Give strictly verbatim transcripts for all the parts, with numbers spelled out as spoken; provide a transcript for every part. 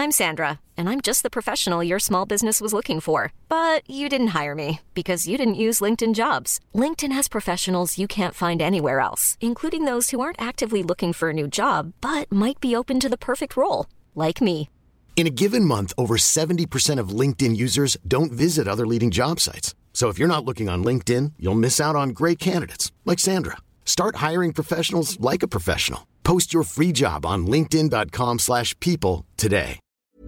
I'm Sandra, and I'm just the professional your small business was looking for. But you didn't hire me because you didn't use LinkedIn Jobs. LinkedIn has professionals you can't find anywhere else, including those who aren't actively looking for a new job, but might be open to the perfect role, like me. In a given month, over seventy percent of LinkedIn users don't visit other leading job sites. So if you're not looking on LinkedIn, you'll miss out on great candidates like Sandra. Start hiring professionals like a professional. Post your free job on linkedin.com slash people today.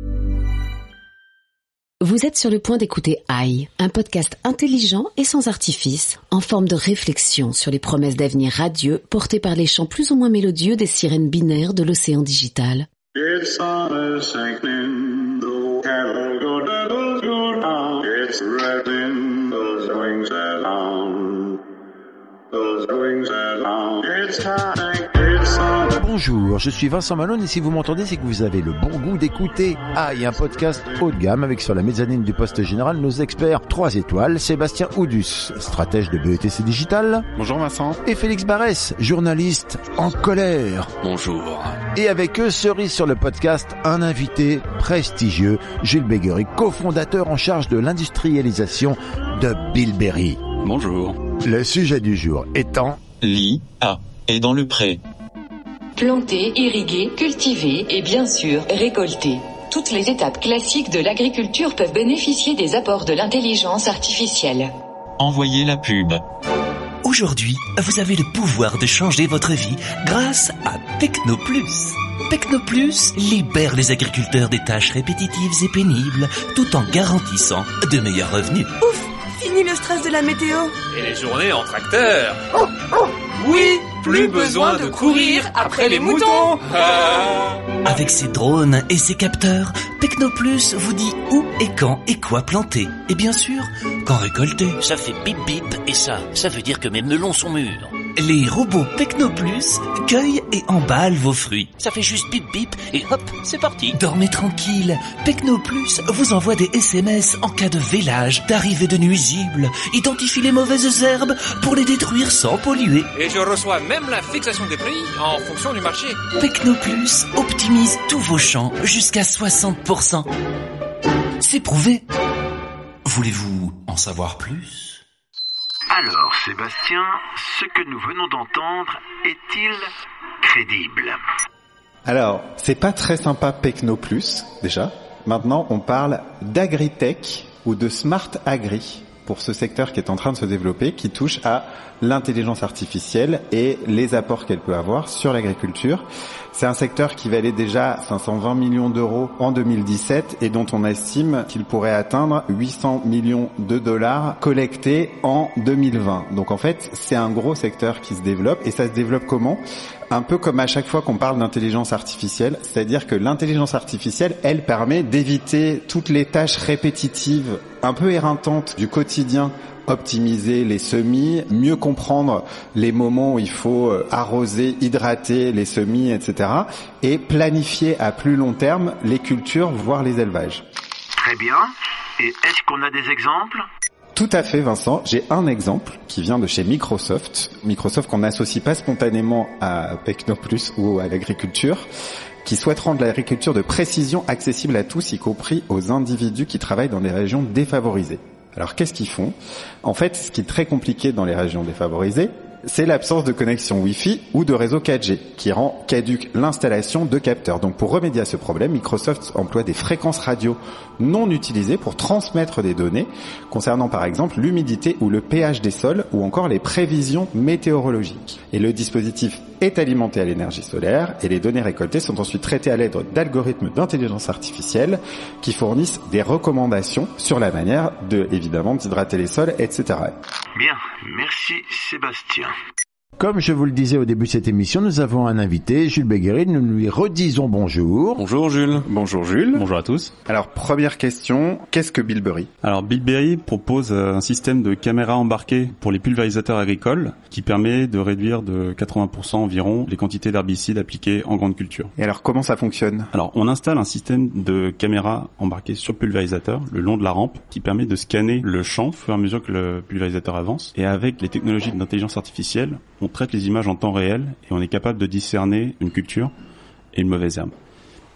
Vous êtes sur le point d'écouter Aïe, un podcast intelligent et sans artifice, en forme de réflexion sur les promesses d'avenir radieux portées par les chants plus ou moins mélodieux des sirènes binaires de l'océan digital. It's summer sinking, the cattle go down, go down. It's wrapping those wings around, those wings around. It's time, it's summer. Bonjour, je suis Vincent Malone et si vous m'entendez, c'est que vous avez le bon goût d'écouter Aïe, un podcast haut de gamme avec sur la mezzanine du poste général nos experts trois étoiles, Sébastien Oudus, stratège de B E T C Digital. Bonjour Vincent. Et Félix Barès, journaliste en colère. Bonjour. Et avec eux, cerise sur le podcast, un invité prestigieux, Jules Béguery, cofondateur en charge de l'industrialisation de Bilberry. Bonjour. Le sujet du jour étant l'I A est dans le pré. Planter, irriguer, cultiver et bien sûr récolter. Toutes les étapes classiques de l'agriculture peuvent bénéficier des apports de l'intelligence artificielle. Envoyez la pub. Aujourd'hui, vous avez le pouvoir de changer votre vie grâce à Technoplus. Technoplus libère les agriculteurs des tâches répétitives et pénibles tout en garantissant de meilleurs revenus. Ouf, fini le stress de la météo. Et les journées en tracteur. Oui, plus besoin de courir après les moutons. Ah. Avec ses drones et ses capteurs, Technoplus vous dit où et quand et quoi planter. Et bien sûr, quand récolter. Ça fait bip bip et ça, ça veut dire que mes melons sont mûrs. Les robots Technoplus cueillent et emballent vos fruits. Ça fait juste bip bip et hop, c'est parti. Dormez tranquille, Technoplus vous envoie des S M S en cas de vélage, d'arrivée de nuisibles, identifie les mauvaises herbes pour les détruire sans polluer. Et je reçois même la fixation des prix en fonction du marché. Technoplus optimise tous vos champs jusqu'à soixante pour cent. C'est prouvé. Voulez-vous en savoir plus ? Alors, Sébastien, ce que nous venons d'entendre est-il crédible ? Alors, c'est pas très sympa Technoplus, déjà. Maintenant, on parle d'agritech ou de smart agri pour ce secteur qui est en train de se développer, qui touche à l'intelligence artificielle et les apports qu'elle peut avoir sur l'agriculture. C'est un secteur qui valait déjà cinq cent vingt millions d'euros en deux mille dix-sept et dont on estime qu'il pourrait atteindre huit cents millions de dollars collectés en deux mille vingt. Donc en fait, c'est un gros secteur qui se développe et ça se développe comment ? Un peu comme à chaque fois qu'on parle d'intelligence artificielle, c'est-à-dire que l'intelligence artificielle, elle permet d'éviter toutes les tâches répétitives, un peu éreintantes du quotidien, optimiser les semis, mieux comprendre les moments où il faut arroser, hydrater les semis, et cetera, et planifier à plus long terme les cultures, voire les élevages. Très bien. Et est-ce qu'on a des exemples ? Tout à fait, Vincent. J'ai un exemple qui vient de chez Microsoft. Microsoft qu'on n'associe pas spontanément à Technoplus ou à l'agriculture, qui souhaite rendre l'agriculture de précision accessible à tous, y compris aux individus qui travaillent dans des régions défavorisées. Alors, qu'est-ce qu'ils font ? En fait, ce qui est très compliqué dans les régions défavorisées, c'est l'absence de connexion Wi-Fi ou de réseau quatre G qui rend caduque l'installation de capteurs. Donc pour remédier à ce problème, Microsoft emploie des fréquences radio non utilisées pour transmettre des données concernant par exemple l'humidité ou le pH des sols ou encore les prévisions météorologiques. Et le dispositif est alimenté à l'énergie solaire et les données récoltées sont ensuite traitées à l'aide d'algorithmes d'intelligence artificielle qui fournissent des recommandations sur la manière de, évidemment, d'hydrater les sols, et cetera. Bien, merci Sébastien. Comme je vous le disais au début de cette émission, nous avons un invité, Jules Béguery. Nous lui redisons bonjour. Bonjour Jules. Bonjour Jules. Bonjour à tous. Alors, première question, qu'est-ce que Bilberry ? Alors, Bilberry propose un système de caméras embarquées pour les pulvérisateurs agricoles qui permet de réduire de quatre-vingts pour cent environ les quantités d'herbicides appliquées en grande culture. Et alors, comment ça fonctionne ? Alors, on installe un système de caméras embarquées sur le pulvérisateur le long de la rampe qui permet de scanner le champ au fur et à mesure que le pulvérisateur avance. Et avec les technologies d'intelligence artificielle, on traite les images en temps réel et on est capable de discerner une culture et une mauvaise herbe.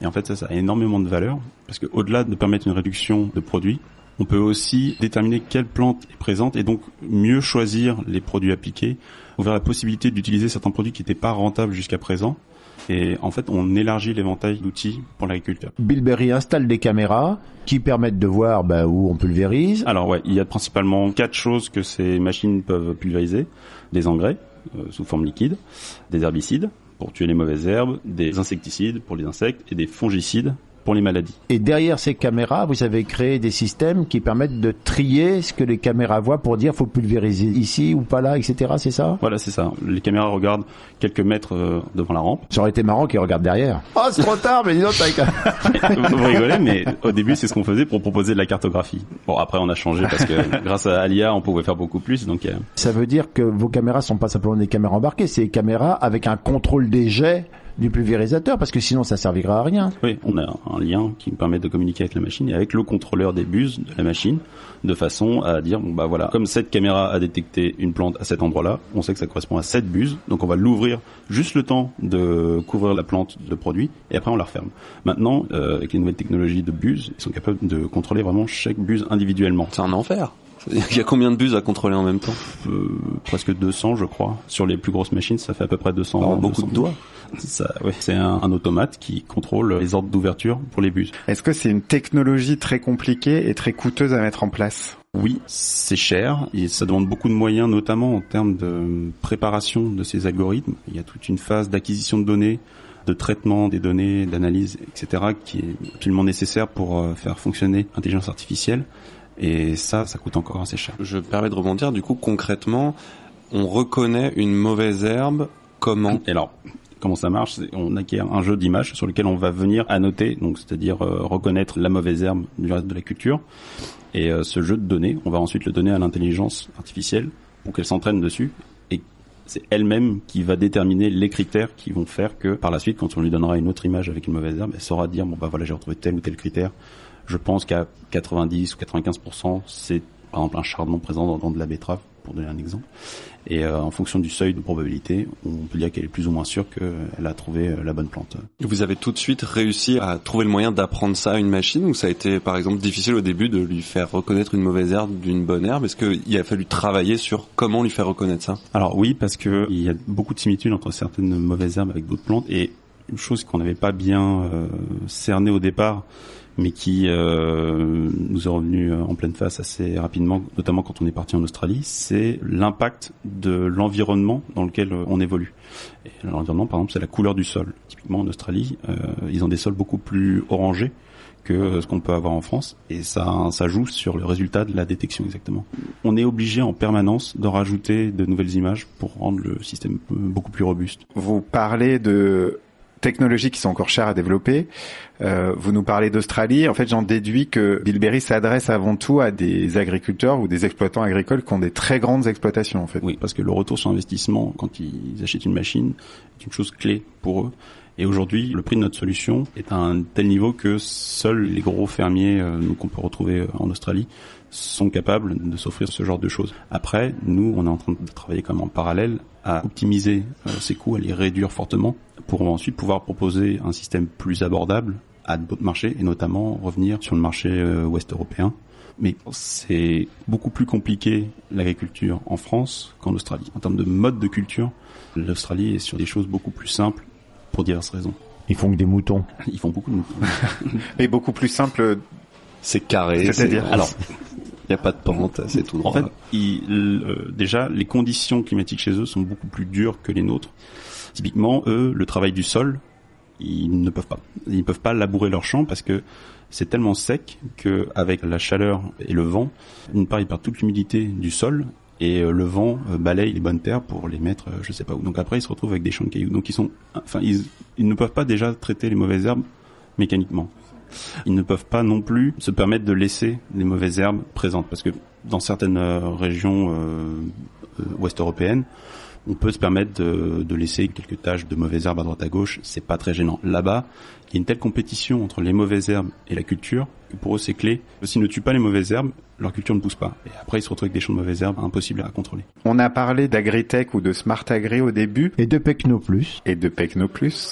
Et en fait, ça, ça a énormément de valeur parce que au-delà de permettre une réduction de produits, on peut aussi déterminer quelle plante est présente et donc mieux choisir les produits appliqués, ouvrir la possibilité d'utiliser certains produits qui n'étaient pas rentables jusqu'à présent. Et en fait, on élargit l'éventail d'outils pour l'agriculteur. Bilberry installe des caméras qui permettent de voir bah, où on pulvérise. Alors ouais, il y a principalement quatre choses que ces machines peuvent pulvériser. Des engrais euh, sous forme liquide, des herbicides pour tuer les mauvaises herbes, des insecticides pour les insectes et des fongicides pour les maladies. Et derrière ces caméras, vous avez créé des systèmes qui permettent de trier ce que les caméras voient pour dire faut pulvériser ici ou pas là, et cetera. C'est ça ? Voilà, c'est ça. Les caméras regardent quelques mètres euh, devant la rampe. Ça aurait été marrant qu'ils regardent derrière. Oh, c'est trop tard, mais dis donc, t'as... Vous rigolez, mais au début, c'est ce qu'on faisait pour proposer de la cartographie. Bon, après, on a changé parce que grâce à l'I A, on pouvait faire beaucoup plus. Donc, euh... ça veut dire que vos caméras sont pas simplement des caméras embarquées, c'est des caméras avec un contrôle des jets du pulvérisateur, parce que sinon ça servira à rien. Oui, on a un lien qui me permet de communiquer avec la machine et avec le contrôleur des buses de la machine, de façon à dire, bon bah voilà, comme cette caméra a détecté une plante à cet endroit-là, on sait que ça correspond à cette buse, donc on va l'ouvrir juste le temps de couvrir la plante de produit, et après on la referme. Maintenant, euh, avec les nouvelles technologies de buses, ils sont capables de contrôler vraiment chaque buse individuellement. C'est un enfer. Il y a combien de buses à contrôler en même temps ? euh, Presque deux cents, je crois. Sur les plus grosses machines, ça fait à peu près deux cents. Alors, beaucoup de doigts. Ça, ouais, c'est un, un automate qui contrôle les ordres d'ouverture pour les buses. Est-ce que c'est une technologie très compliquée et très coûteuse à mettre en place ? Oui, c'est cher et ça demande beaucoup de moyens, notamment en termes de préparation de ces algorithmes. Il y a toute une phase d'acquisition de données, de traitement des données, d'analyse, et cetera, qui est absolument nécessaire pour faire fonctionner l'intelligence artificielle. Et ça, ça coûte encore assez cher. Je me permets de rebondir. Du coup, concrètement, on reconnaît une mauvaise herbe comment ? Et alors, comment ça marche ? C'est, on acquiert un jeu d'images sur lequel on va venir annoter, donc c'est-à-dire euh, reconnaître la mauvaise herbe du reste de la culture. Et euh, ce jeu de données, on va ensuite le donner à l'intelligence artificielle pour qu'elle s'entraîne dessus. Et c'est elle-même qui va déterminer les critères qui vont faire que, par la suite, quand on lui donnera une autre image avec une mauvaise herbe, elle saura dire, bon bah voilà, j'ai retrouvé tel ou tel critère. Je pense qu'à quatre-vingt-dix ou quatre-vingt-quinze pour cent, c'est par exemple un chardon présent dans, dans de la betterave, pour donner un exemple. Et euh, en fonction du seuil de probabilité, on peut dire qu'elle est plus ou moins sûre qu'elle a trouvé euh, la bonne plante. Vous avez tout de suite réussi à trouver le moyen d'apprendre ça à une machine, ou ça a été par exemple difficile au début de lui faire reconnaître une mauvaise herbe d'une bonne herbe ? Est-ce qu'il a fallu travailler sur comment lui faire reconnaître ça ? Alors oui, parce que il y a beaucoup de similitudes entre certaines mauvaises herbes avec d'autres plantes, et une chose qu'on n'avait pas bien euh, cernée au départ, mais qui euh, nous est revenu en pleine face assez rapidement, notamment quand on est parti en Australie, c'est l'impact de l'environnement dans lequel on évolue. Et l'environnement, par exemple, c'est la couleur du sol. Typiquement en Australie, euh, ils ont des sols beaucoup plus orangés que ce qu'on peut avoir en France, et ça, ça joue sur le résultat de la détection exactement. On est obligé en permanence de rajouter de nouvelles images pour rendre le système beaucoup plus robuste. Vous parlez de technologies qui sont encore chères à développer. Euh, vous nous parlez d'Australie. En fait, j'en déduis que Bilberry s'adresse avant tout à des agriculteurs ou des exploitants agricoles qui ont des très grandes exploitations, en fait. Oui, parce que le retour sur investissement, quand ils achètent une machine, est une chose clé pour eux. Et aujourd'hui, le prix de notre solution est à un tel niveau que seuls les gros fermiers euh, qu'on peut retrouver en Australie sont capables de s'offrir ce genre de choses. Après, nous, on est en train de travailler comme en parallèle à optimiser euh, ces coûts, à les réduire fortement, pour ensuite pouvoir proposer un système plus abordable à d'autres marchés, et notamment revenir sur le marché euh, ouest européen. Mais c'est beaucoup plus compliqué l'agriculture en France qu'en Australie. En termes de mode de culture, l'Australie est sur des choses beaucoup plus simples pour diverses raisons. Ils font que des moutons. Ils font beaucoup de moutons. Mais beaucoup plus simple. C'est carré. C'est-à-dire, c'est... alors, il n'y a pas de pente, c'est tout droit. En fait, ils, euh, déjà, les conditions climatiques chez eux sont beaucoup plus dures que les nôtres. Typiquement, eux, le travail du sol, ils ne peuvent pas. Ils ne peuvent pas labourer leurs champs parce que c'est tellement sec qu'avec la chaleur et le vent, d'une part, ils perdent toute l'humidité du sol, et le vent balaye les bonnes terres pour les mettre je sais pas où. Donc après, ils se retrouvent avec des champs de cailloux. Donc ils sont, enfin, ils, ils ne peuvent pas déjà traiter les mauvaises herbes mécaniquement. Ils ne peuvent pas non plus se permettre de laisser les mauvaises herbes présentes, parce que dans certaines régions euh, ouest européennes, on peut se permettre de, de laisser quelques taches de mauvaises herbes à droite à gauche, c'est pas très gênant. Là-bas, il y a une telle compétition entre les mauvaises herbes et la culture que pour eux c'est clé. S'ils ne tuent pas les mauvaises herbes, leur culture ne pousse pas. Et après, ils se retrouvent avec des champs de mauvaises herbes impossibles à contrôler. On a parlé d'agritech ou de smart agri au début. Et de Pecno Plus. Et de Pecno Plus.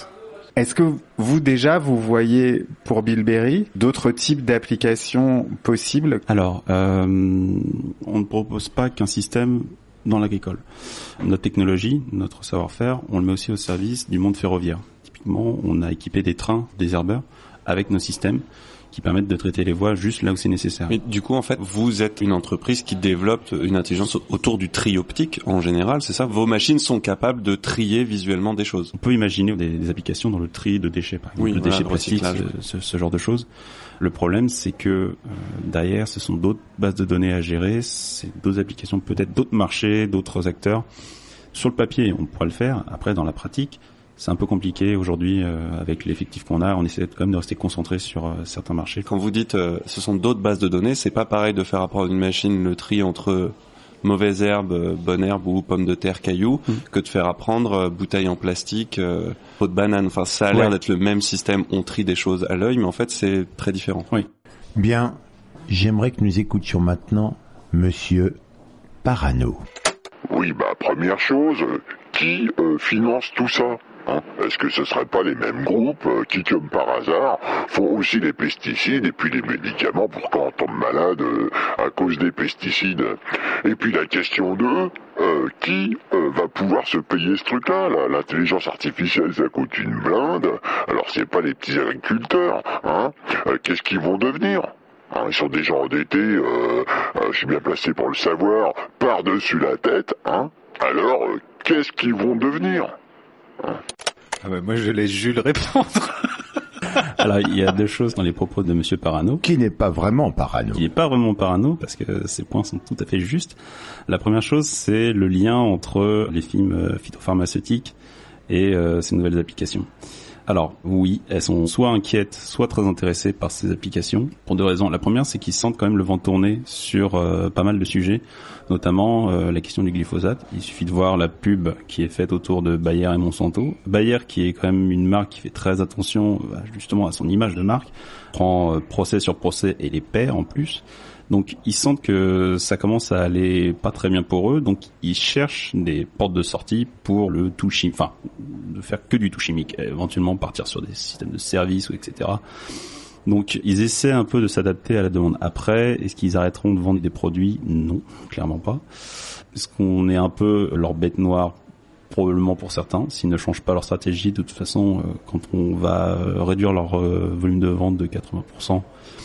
Est-ce que vous déjà vous voyez pour Bilberry d'autres types d'applications possibles? Alors, euh, on ne propose pas qu'un système dans l'agricole. Notre technologie, notre savoir-faire, on le met aussi au service du monde ferroviaire. Typiquement, on a équipé des trains désherbeurs avec nos systèmes qui permettent de traiter les voies juste là où c'est nécessaire. Mais du coup, en fait, vous êtes une entreprise qui développe une intelligence autour du tri optique en général, c'est ça? Vos machines sont capables de trier visuellement des choses. On peut imaginer des, des applications dans le tri de déchets, par exemple, oui, de voilà, déchets plastiques, ce, ce genre de choses. Le problème, c'est que euh, derrière, ce sont d'autres bases de données à gérer, c'est d'autres applications, peut-être d'autres marchés, d'autres acteurs. Sur le papier, on pourra le faire. Après, dans la pratique, c'est un peu compliqué aujourd'hui euh, avec l'effectif qu'on a. On essaie quand même de rester concentré sur euh, certains marchés. Quand vous dites euh, ce sont d'autres bases de données, c'est pas pareil de faire apprendre une machine le tri entre mauvaise herbe, bonne herbe ou pommes de terre, cailloux, mmh. que de faire apprendre euh, bouteille en plastique, euh, peau de banane. Enfin, ça a l'air ouais. d'être le même système. On trie des choses à l'œil, mais en fait, c'est très différent. Oui. Bien, j'aimerais que nous écoutions maintenant Monsieur Parano. Oui, bah première chose, qui euh, finance tout ça? Hein, est-ce que ce ne seraient pas les mêmes groupes euh, qui, comme par hasard, font aussi les pesticides et puis les médicaments pour quand on tombe malade euh, à cause des pesticides? Et puis la question deux, euh, qui euh, va pouvoir se payer ce truc-là? Là, l'intelligence artificielle, ça coûte une blinde. Alors c'est pas les petits agriculteurs. Hein, euh, qu'est-ce qu'ils vont devenir? Hein, ils sont déjà endettés, euh, euh, je suis bien placé pour le savoir, par-dessus la tête. Hein, alors, euh, qu'est-ce qu'ils vont devenir? Ah bah moi je laisse Jules répondre. Alors il y a deux choses dans les propos de Monsieur Parano. Qui n'est pas vraiment parano. Qui n'est pas vraiment parano parce que ces points sont tout à fait justes. La première chose, c'est le lien entre les films phytopharmaceutiques et euh, ces nouvelles applications. Alors oui, elles sont soit inquiètes, soit très intéressées par ces applications, pour deux raisons. La première, c'est qu'ils sentent quand même le vent tourner sur euh, pas mal de sujets, notamment euh, la question du glyphosate. Il suffit de voir la pub qui est faite autour de Bayer et Monsanto. Bayer, qui est quand même une marque qui fait très attention euh, justement à son image de marque, prend euh, procès sur procès et les perd en plus. Donc ils sentent que ça commence à aller pas très bien pour eux, donc ils cherchent des portes de sortie pour le tout chimique, enfin de faire que du tout chimique, éventuellement partir sur des systèmes de services ou et cetera. Donc ils essaient un peu de s'adapter à la demande. Après, est-ce qu'ils arrêteront de vendre des produits? Non, clairement pas. Est-ce qu'on est un peu leur bête noire? Probablement pour certains, s'ils ne changent pas leur stratégie. De toute façon, quand on va réduire leur volume de vente de quatre-vingts pour cent,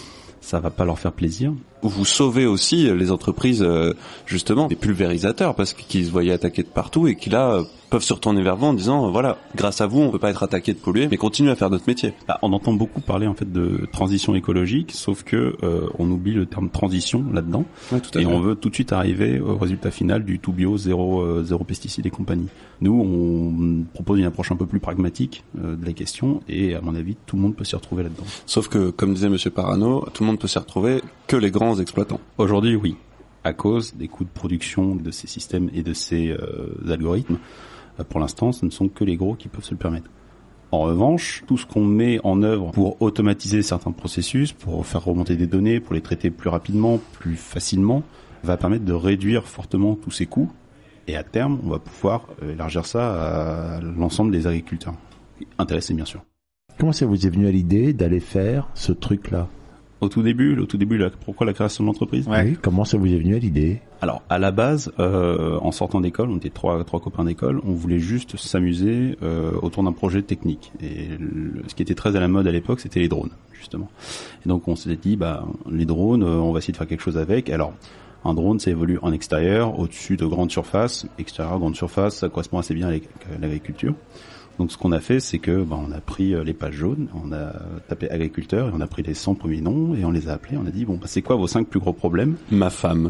ça va pas leur faire plaisir. Vous sauvez aussi les entreprises, euh, justement, des pulvérisateurs, parce qu'ils se voyaient attaqués de partout et qui là euh, peuvent se retourner vers vous en disant, euh, voilà, grâce à vous, on peut pas être attaqué de polluer, mais continuer à faire notre métier. Bah, on entend beaucoup parler en fait de transition écologique, sauf que euh, on oublie le terme transition là-dedans, ouais, tout à et fait. On veut tout de suite arriver au résultat final du tout bio, zéro, euh, zéro pesticides et compagnie. Nous, on propose une approche un peu plus pragmatique euh, de la question, et à mon avis, tout le monde peut s'y retrouver là-dedans. Sauf que, comme disait Monsieur Parano, tout le monde peut s'y retrouver, que les grands exploitants. Aujourd'hui, oui, à cause des coûts de production de ces systèmes et de ces euh, algorithmes. Euh, pour l'instant, ce ne sont que les gros qui peuvent se le permettre. En revanche, tout ce qu'on met en œuvre pour automatiser certains processus, pour faire remonter des données, pour les traiter plus rapidement, plus facilement, va permettre de réduire fortement tous ces coûts. Et à terme, on va pouvoir élargir ça à l'ensemble des agriculteurs. Intéressés, bien sûr. Comment ça vous est venu à l'idée d'aller faire ce truc-là? Au tout début, au tout début, là, pourquoi la création de l'entreprise? Ouais. Oui, comment ça vous est venu à l'idée? Alors, à la base, euh, en sortant d'école, on était trois, trois copains d'école, on voulait juste s'amuser euh, autour d'un projet technique. Et le, ce qui était très à la mode à l'époque, c'était les drones, justement. Et donc, on s'était dit, bah, les drones, euh, on va essayer de faire quelque chose avec. Alors, un drone, ça évolue en extérieur, au-dessus de grandes surfaces. Extérieur, grande surface, ça correspond assez bien à l'agriculture. Donc ce qu'on a fait, c'est que bah, on a pris les pages jaunes, on a tapé agriculteur et on a pris les cent premiers noms et on les a appelés. On a dit bon, bah, c'est quoi vos cinq plus gros problèmes? Ma femme.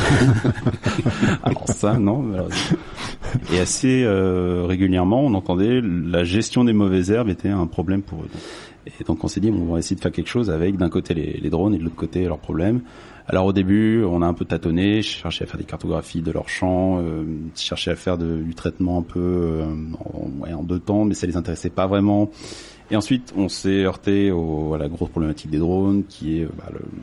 Alors ça, non. Alors, et assez euh, régulièrement, on entendait la gestion des mauvaises herbes était un problème pour eux. Et donc on s'est dit bon, on va essayer de faire quelque chose avec d'un côté les, les drones et de l'autre côté leurs problèmes. Alors au début, on a un peu tâtonné, cherché à faire des cartographies de leurs champs, euh, cherché à faire de, du traitement un peu euh, en, ouais, en deux temps, mais ça les intéressait pas vraiment. Et ensuite, on s'est heurté au, à la grosse problématique des drones, qui est bah, le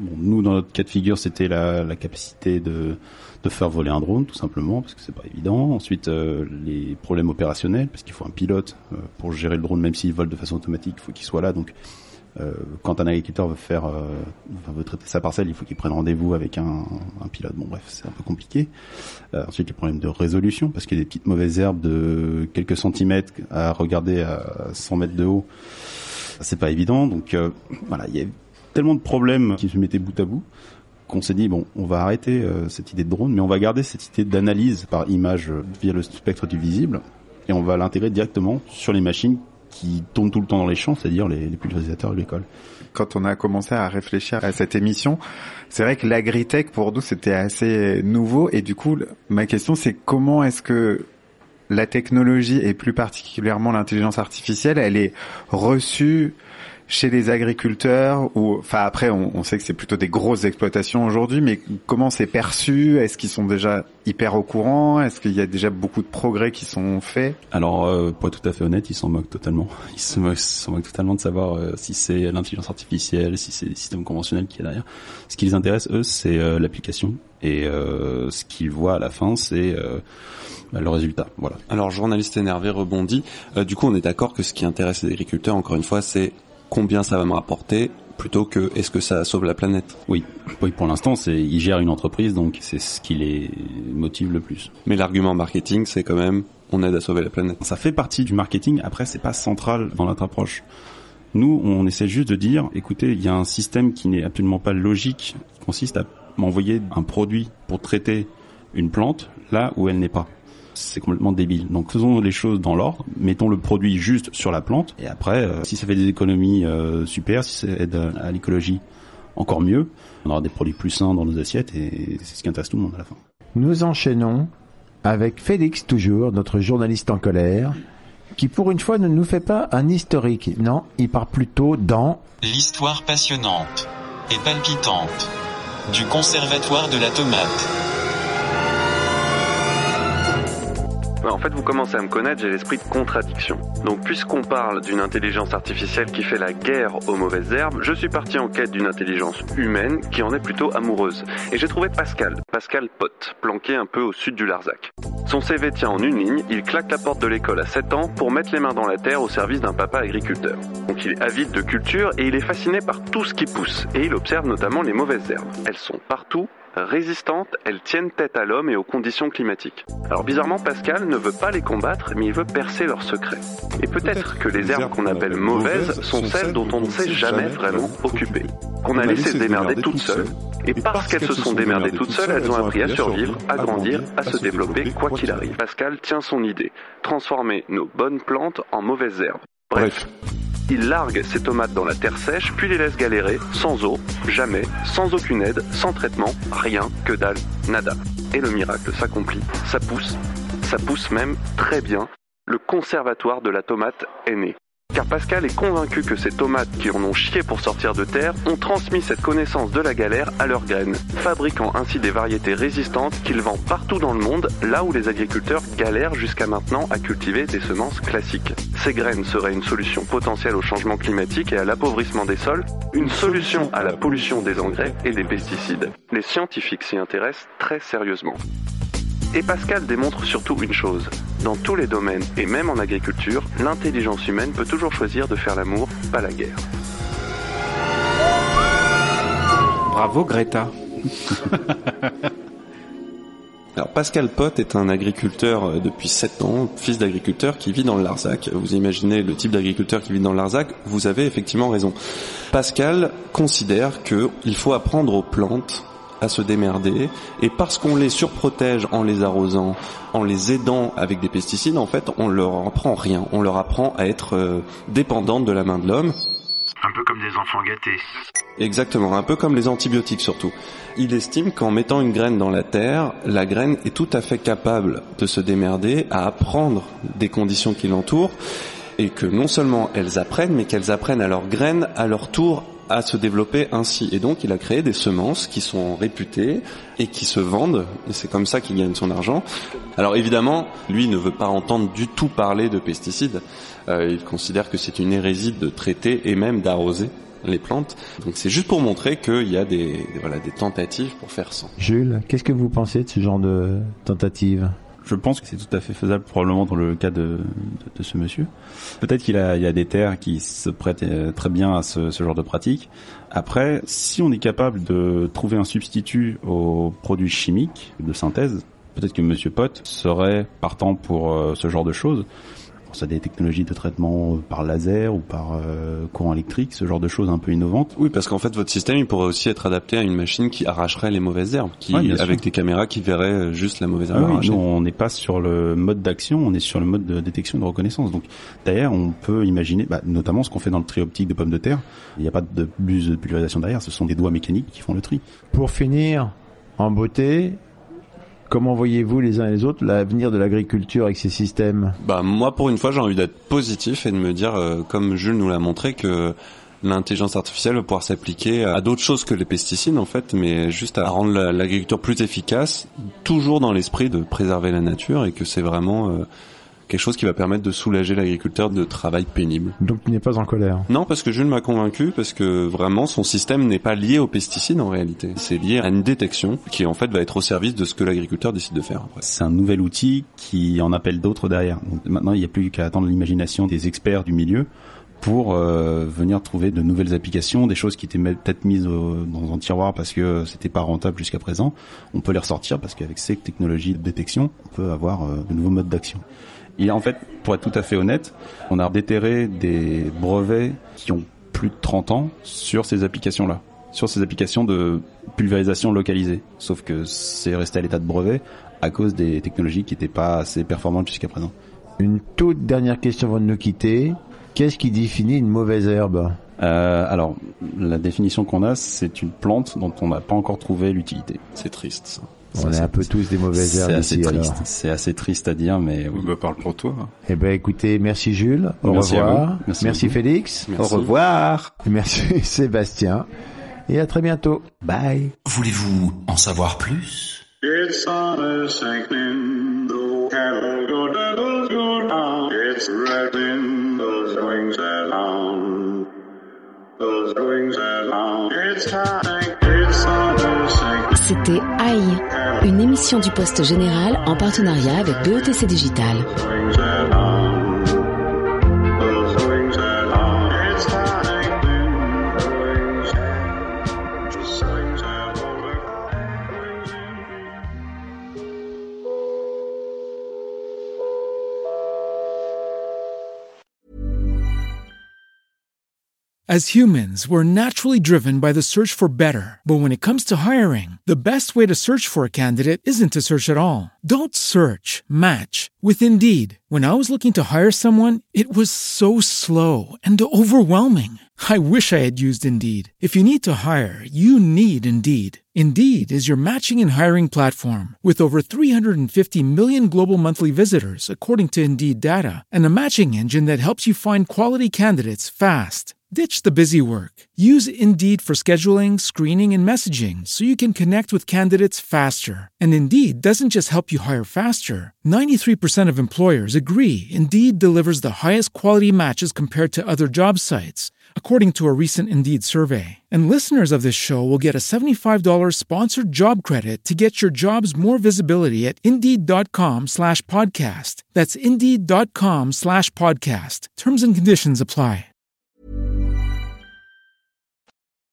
Bon, nous, dans notre cas de figure, c'était la, la capacité de, de faire voler un drone, tout simplement, parce que c'est pas évident. Ensuite, euh, les problèmes opérationnels, parce qu'il faut un pilote euh, pour gérer le drone, même s'il vole de façon automatique, il faut qu'il soit là. Donc, euh, quand un agriculteur veut faire, euh, enfin, veut traiter sa parcelle, il faut qu'il prenne rendez-vous avec un, un pilote. Bon, bref, c'est un peu compliqué. Euh, ensuite, les problèmes de résolution, parce qu'il y a des petites mauvaises herbes de quelques centimètres à regarder à cent mètres de haut. C'est pas évident. Donc, euh, voilà, il y a tellement de problèmes qui se mettaient bout à bout qu'on s'est dit bon, on va arrêter euh, cette idée de drone, mais on va garder cette idée d'analyse par image euh, via le spectre du visible et on va l'intégrer directement sur les machines qui tournent tout le temps dans les champs, c'est-à-dire les, les pulvérisateurs agricoles. Quand on a commencé à réfléchir à cette émission, c'est vrai que l'agritech pour nous c'était assez nouveau et du coup ma question c'est comment est-ce que la technologie et plus particulièrement l'intelligence artificielle, elle est reçue chez les agriculteurs ou enfin après on, on sait que c'est plutôt des grosses exploitations aujourd'hui, mais comment c'est perçu? Est-ce qu'ils sont déjà hyper au courant? Est-ce qu'il y a déjà beaucoup de progrès qui sont faits? Alors euh, pour être tout à fait honnête, ils s'en moquent totalement. Ils se moquent, ils s'en moquent totalement de savoir euh, si c'est l'intelligence artificielle, si c'est les systèmes conventionnels qui est derrière. Ce qui les intéresse eux, c'est euh, l'application et euh, ce qu'ils voient à la fin, c'est euh, bah, le résultat. Voilà. Alors journaliste énervé rebondit. Euh, du coup, on est d'accord que ce qui intéresse les agriculteurs, encore une fois, c'est combien ça va me rapporter plutôt que est-ce que ça sauve la planète. Oui, oui pour l'instant, c'est ils gèrent une entreprise, donc c'est ce qui les motive le plus. Mais l'argument marketing, c'est quand même on aide à sauver la planète. Ça fait partie du marketing, après c'est pas central dans notre approche. Nous, on essaie juste de dire, écoutez, il y a un système qui n'est absolument pas logique, qui consiste à m'envoyer un produit pour traiter une plante là où elle n'est pas. C'est complètement débile. Donc faisons les choses dans l'ordre, mettons le produit juste sur la plante, et après, euh, si ça fait des économies, euh, super, si ça aide à, à l'écologie, encore mieux. On aura des produits plus sains dans nos assiettes, et c'est ce qui intéresse tout le monde à la fin. Nous enchaînons avec Félix, toujours, notre journaliste en colère, qui pour une fois ne nous fait pas un historique. Non, il part plutôt dans... L'histoire passionnante et palpitante du conservatoire de la tomate. En fait, vous commencez à me connaître, j'ai l'esprit de contradiction. Donc, puisqu'on parle d'une intelligence artificielle qui fait la guerre aux mauvaises herbes, je suis parti en quête d'une intelligence humaine qui en est plutôt amoureuse. Et j'ai trouvé Pascal, Pascal Pot, planqué un peu au sud du Larzac. Son C V tient en une ligne, il claque la porte de l'école à sept ans pour mettre les mains dans la terre au service d'un papa agriculteur. Donc il est avide de culture et il est fasciné par tout ce qui pousse. Et il observe notamment les mauvaises herbes. Elles sont partout, résistantes, elles tiennent tête à l'homme et aux conditions climatiques. Alors bizarrement, Pascal ne veut pas les combattre, mais il veut percer leurs secrets. Et peut-être que les herbes qu'on appelle mauvaises sont celles dont on ne s'est jamais vraiment occupé. Qu'on a laissé se démerder toutes seules. Et parce qu'elles se sont démerdées toutes seules, elles ont appris à survivre, à grandir, à se développer, quoi qu'il arrive. Pascal tient son idée. Transformer nos bonnes plantes en mauvaises herbes. Bref. Il largue ses tomates dans la terre sèche, puis les laisse galérer, sans eau, jamais, sans aucune aide, sans traitement, rien, que dalle, nada. Et le miracle s'accomplit, ça pousse, ça pousse même très bien. Le conservatoire de la tomate est né. Car Pascal est convaincu que ces tomates qui en ont chié pour sortir de terre ont transmis cette connaissance de la galère à leurs graines, fabriquant ainsi des variétés résistantes qu'il vend partout dans le monde, là où les agriculteurs galèrent jusqu'à maintenant à cultiver des semences classiques. Ces graines seraient une solution potentielle au changement climatique et à l'appauvrissement des sols, une solution à la pollution des engrais et des pesticides. Les scientifiques s'y intéressent très sérieusement. Et Pascal démontre surtout une chose. Dans tous les domaines, et même en agriculture, l'intelligence humaine peut toujours choisir de faire l'amour, pas la guerre. Bravo Greta. Alors Pascal Pot est un agriculteur depuis sept ans, fils d'agriculteur qui vit dans le Larzac. Vous imaginez le type d'agriculteur qui vit dans le Larzac, vous avez effectivement raison. Pascal considère qu'il faut apprendre aux plantes à se démerder, et parce qu'on les surprotège en les arrosant, en les aidant avec des pesticides, en fait, on leur apprend rien. On leur apprend à être euh, dépendantes de la main de l'homme. Un peu comme des enfants gâtés. Exactement, un peu comme les antibiotiques surtout. Il estime qu'en mettant une graine dans la terre, la graine est tout à fait capable de se démerder, à apprendre des conditions qui l'entourent, et que non seulement elles apprennent, mais qu'elles apprennent à leurs graines, à leur tour, à se développer ainsi. Et donc, il a créé des semences qui sont réputées et qui se vendent. Et c'est comme ça qu'il gagne son argent. Alors évidemment, lui ne veut pas entendre du tout parler de pesticides. Euh, il considère que c'est une hérésie de traiter et même d'arroser les plantes. Donc c'est juste pour montrer qu'il y a des, des, voilà, des tentatives pour faire sans. Jules, qu'est-ce que vous pensez de ce genre de tentative ? Je pense que c'est tout à fait faisable, probablement dans le cas de, de, de ce monsieur. Peut-être qu'il a, il y a des terres qui se prêtent très bien à ce, ce genre de pratique. Après, si on est capable de trouver un substitut aux produits chimiques de synthèse, peut-être que monsieur Pot serait partant pour euh, ce genre de choses. Ça a des technologies de traitement par laser ou par euh, courant électrique, ce genre de choses un peu innovantes. Oui, parce qu'en fait, votre système, il pourrait aussi être adapté à une machine qui arracherait les mauvaises herbes, qui, ouais, avec des caméras qui verraient juste la mauvaise herbe ah, arrachée. Oui, nous, on n'est pas sur le mode d'action, on est sur le mode de détection et de reconnaissance. Donc, d'ailleurs, on peut imaginer, bah, notamment ce qu'on fait dans le tri optique de pommes de terre. Il n'y a pas de buse de pulvérisation derrière, ce sont des doigts mécaniques qui font le tri. Pour finir, en beauté, comment voyez-vous les uns et les autres l'avenir de l'agriculture avec ces systèmes ? Bah moi, pour une fois, j'ai envie d'être positif et de me dire, euh, comme Jules nous l'a montré, que l'intelligence artificielle va pouvoir s'appliquer à d'autres choses que les pesticides, en fait, mais juste à rendre la, l'agriculture plus efficace, toujours dans l'esprit de préserver la nature, et que c'est vraiment euh, quelque chose qui va permettre de soulager l'agriculteur de travail pénible. Donc tu n'es pas en colère ? Non, parce que Jules m'a convaincu, parce que vraiment son système n'est pas lié aux pesticides en réalité. C'est lié à une détection qui en fait va être au service de ce que l'agriculteur décide de faire. Après. C'est un nouvel outil qui en appelle d'autres derrière. Donc maintenant il n'y a plus qu'à attendre l'imagination des experts du milieu pour euh, venir trouver de nouvelles applications, des choses qui étaient peut-être mises au, dans un tiroir parce que c'était pas rentable jusqu'à présent. On peut les ressortir parce qu'avec ces technologies de détection, on peut avoir euh, de nouveaux modes d'action. Et en fait, pour être tout à fait honnête, on a déterré des brevets qui ont plus de trente ans sur ces applications-là, sur ces applications de pulvérisation localisée. Sauf que c'est resté à l'état de brevet à cause des technologies qui n'étaient pas assez performantes jusqu'à présent. Une toute dernière question avant de nous quitter. Qu'est-ce qui définit une mauvaise herbe ? Euh, alors, la définition qu'on a, c'est une plante dont on n'a pas encore trouvé l'utilité. C'est triste, ça. On est un peu tous des mauvaises herbes ici, alors. C'est assez triste à dire, mais oui. Bah, parle pour toi. Eh ben, écoutez, merci Jules. Au merci revoir. Merci, merci Félix. Merci. Au revoir. Merci Sébastien. Et à très bientôt. Bye. Voulez-vous en savoir plus? It's summer sinking, the cattle go doodle go down. It's rattling those wings along, those wings along. It's time, it's summer sinking. C'était Aïe, une émission du Poste Général en partenariat avec B E T C Digital. As humans, we're naturally driven by the search for better. But when it comes to hiring, the best way to search for a candidate isn't to search at all. Don't search, match with Indeed. When I was looking to hire someone, it was so slow and overwhelming. I wish I had used Indeed. If you need to hire, you need Indeed. Indeed is your matching and hiring platform with over three hundred fifty million global monthly visitors, according to Indeed data, and a matching engine that helps you find quality candidates fast. Ditch the busy work. Use Indeed for scheduling, screening, and messaging so you can connect with candidates faster. And Indeed doesn't just help you hire faster. ninety-three percent of employers agree Indeed delivers the highest quality matches compared to other job sites, according to a recent Indeed survey. And listeners of this show will get a seventy-five dollars sponsored job credit to get your jobs more visibility at Indeed.com slash podcast. That's Indeed.com slash podcast. Terms and conditions apply.